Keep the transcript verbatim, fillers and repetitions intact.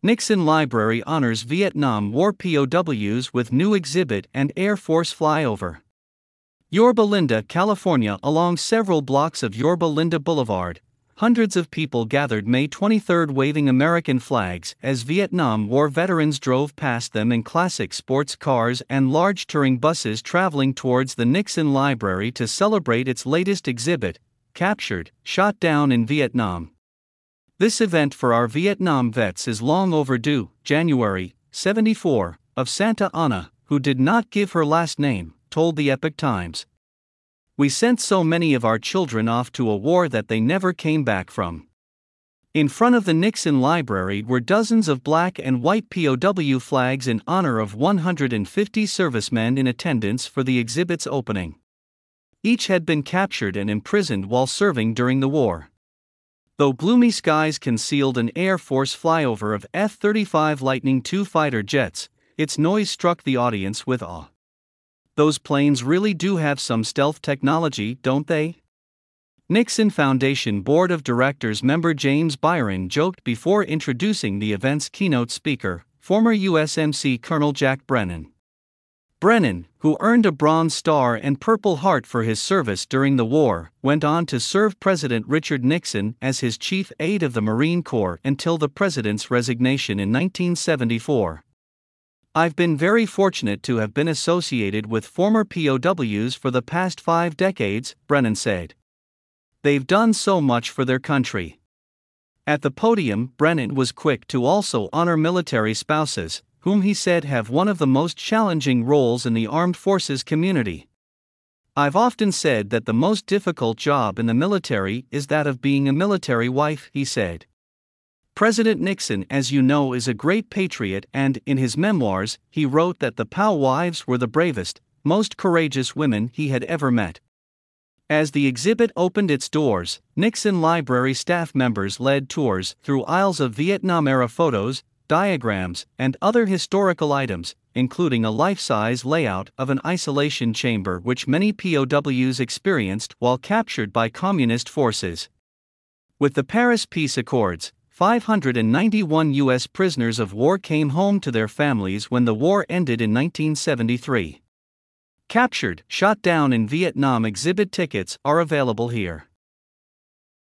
Nixon Library honors Vietnam War P O Ws with new exhibit and Air Force flyover. Yorba Linda, California. Along several blocks of Yorba Linda Boulevard, hundreds of people gathered May twenty-third waving American flags as Vietnam War veterans drove past them in classic sports cars and large touring buses traveling towards the Nixon Library to celebrate its latest exhibit, Captured, Shot Down in Vietnam. This event for our Vietnam vets is long overdue. January, seventy-four, of Santa Ana, who did not give her last name, told the Epoch Times. We sent so many of our children off to a war that they never came back from. In front of the Nixon Library were dozens of black and white P O W flags in honor of one hundred fifty servicemen in attendance for the exhibit's opening. Each had been captured and imprisoned while serving during the war. Though gloomy skies concealed an Air Force flyover of F thirty-five Lightning two fighter jets, its noise struck the audience with awe. Those planes really do have some stealth technology, don't they? Nixon Foundation Board of Directors member James Byron joked before introducing the event's keynote speaker, former U S M C Colonel Jack Brennan. Brennan, who earned a Bronze Star and Purple Heart for his service during the war, went on to serve President Richard Nixon as his chief aide of the Marine Corps until the president's resignation in nineteen seventy-four. I've been very fortunate to have been associated with former P O Ws for the past five decades, Brennan said. They've done so much for their country. At the podium, Brennan was quick to also honor military spouses, whom he said have one of the most challenging roles in the armed forces community. I've often said that the most difficult job in the military is that of being a military wife, he said. President Nixon, as you know, is a great patriot, and, in his memoirs, he wrote that the P O W wives were the bravest, most courageous women he had ever met. As the exhibit opened its doors, Nixon Library staff members led tours through aisles of Vietnam-era photos, diagrams, and other historical items, including a life-size layout of an isolation chamber which many P O Ws experienced while captured by communist forces. With the Paris Peace Accords, five hundred ninety-one U S prisoners of war came home to their families when the war ended in nineteen seventy-three. Captured, Shot Down in Vietnam exhibit tickets are available here.